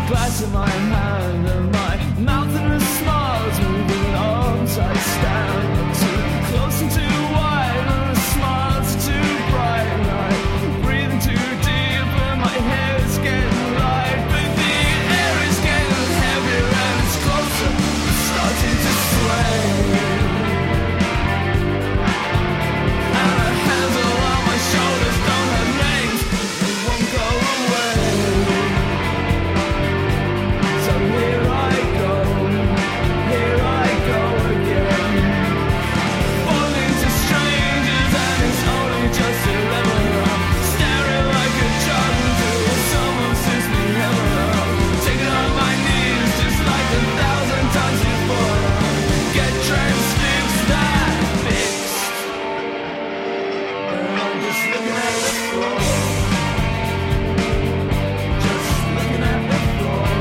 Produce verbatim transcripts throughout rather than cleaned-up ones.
glass in my hand and my mouth in a smile, moving arms I stand. I'm too close and too wide, and the smiles are too bright. I'm breathing too deep, and my hair is getting light. But the air is getting heavier and it's closer, it's starting to sway. And the hands all on my shoulders don't have names, they won't go away. So here I go, here I go again. Falling to strangers and it's only just eleven. I'm staring like a child until someone sends me heaven. Taking on my knees just like a thousand times before. Get transfixed, that fixed. And I'm just looking at the floor. Just looking at the floor.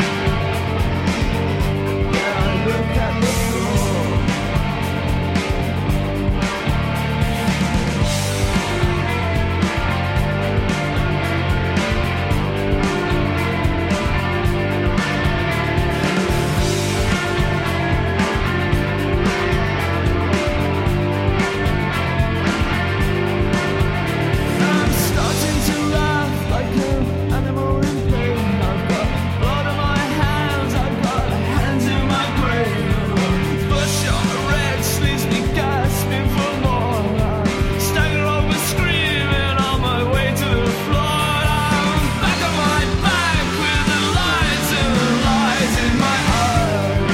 Yeah, I look at the floor. I'm starting to laugh like an animal in pain. I've got blood on my hands, I've got hands in my brain. Bloodshot red leaves me gasping for more. I stagger over screaming on my way to the floor. I'm back on my back with the lights and the lights in my eyes.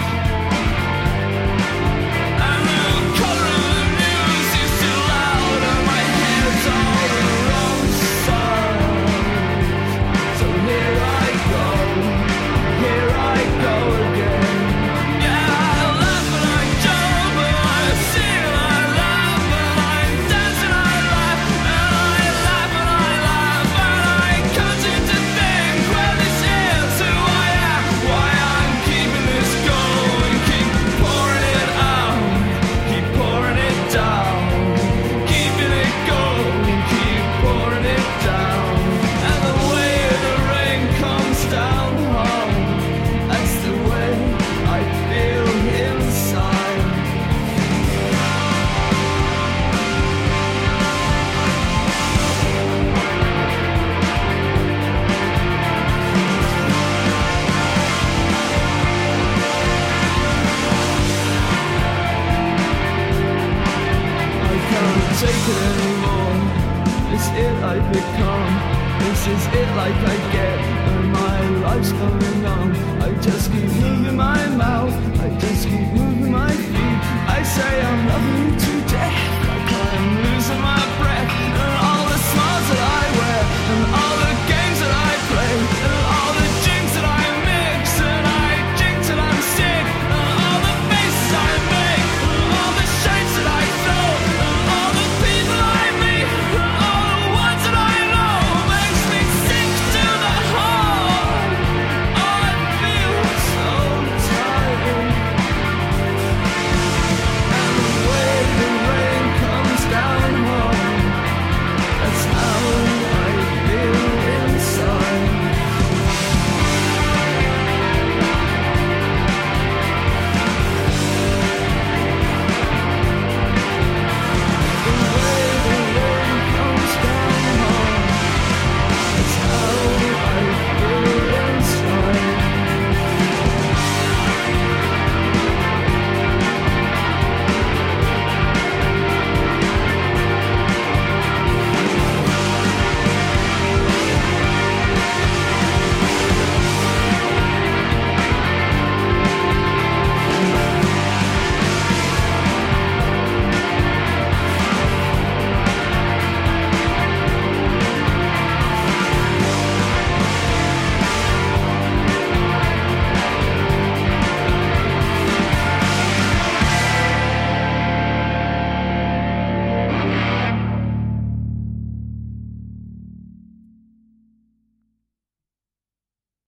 And the color of the news is too loud and my head's all the wrong side. So here I go, here I go again. Yeah, I laugh and I jump and I sing and I laugh and I dance and I laugh and I laugh and I laugh and I can't seem to think where this is, who I am, why I'm keeping this going. Keep pouring it out, keep pouring it down, keeping it going, keep pouring it down. And the way the rain comes down home, that's the way I feel inside. I can't take it anymore. It's it I've become. This is it like I get when my life's coming on. I just keep moving my mouth, I just keep moving my feet. I say I'm loving you too